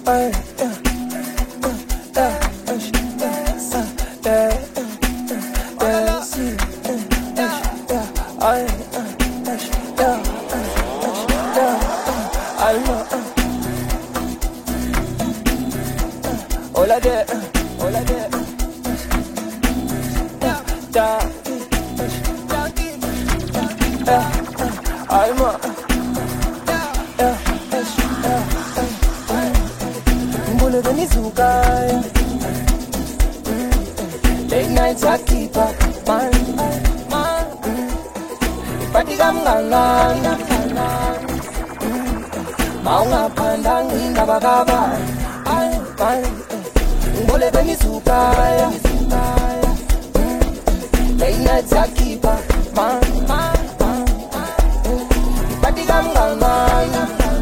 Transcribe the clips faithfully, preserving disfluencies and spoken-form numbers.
ay, yeah, yeah, yeah, yeah, see, yeah, ay, yeah, yeah, I know, all I get, all I get, yeah, yeah, yeah, I know. Late nights I keep up, man, man. Ipati kamngalana, maunga pandangi nabagaba, ay, ay. Ngole benizukaya, late nights I keep up, man, man, man. Ipati kamngalana,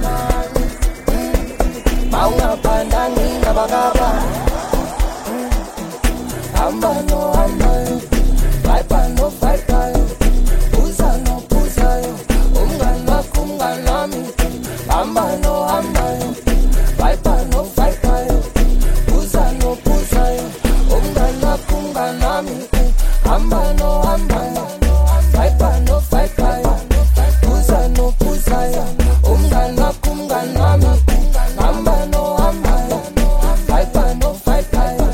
maunga pandangi nabagaba. Amba no amba yo, vipa no vipa yo, puza no puza yo, ungana kungana mi. Amba no amba yo, vipa no vipa yo, puza no puza yo, ungana kungana mi. Amba no amba yo, vipa no vipa yo, puza no puza yo, ungana kungana mi. Amba no amba yo, vipa no vipa yo.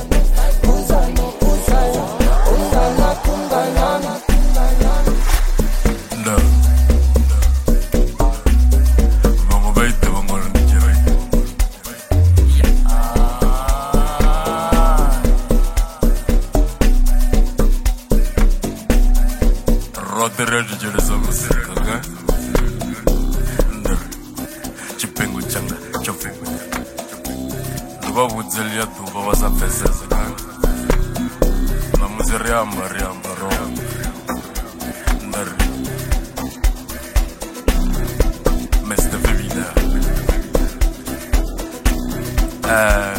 Rote reje jere sa musika ga Ndar Chipengu changa Chofengu Luba wudzeli ya duba wasa feseze ga Na muzi riamba riamba roa Ndar Meste Vivida Eh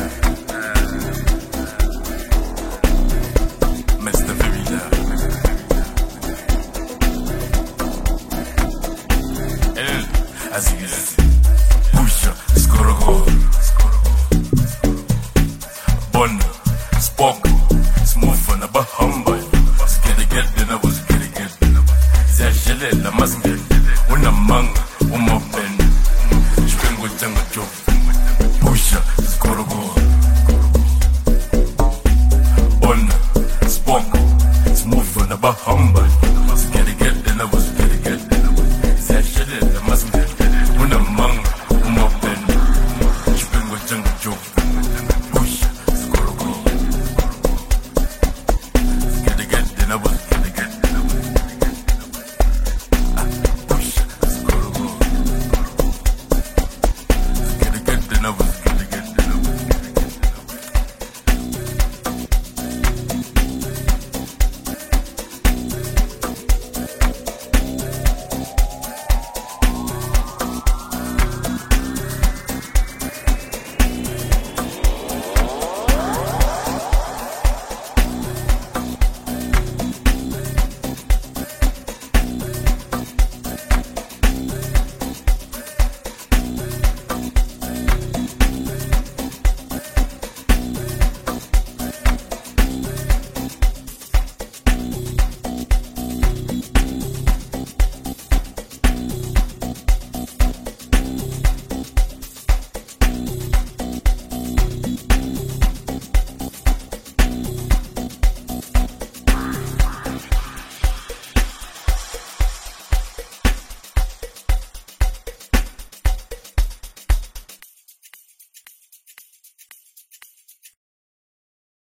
Meste Vivida Aziz, puxa, escorregou. Bona, spoke, smooth na bahamba. Skitty get dinner was skitty get dinner. Zé gelé la masque, uma manga, uma pen. Chipengo changa chop, puxa, escorregou. Bona, spoke, smooth na bahamba.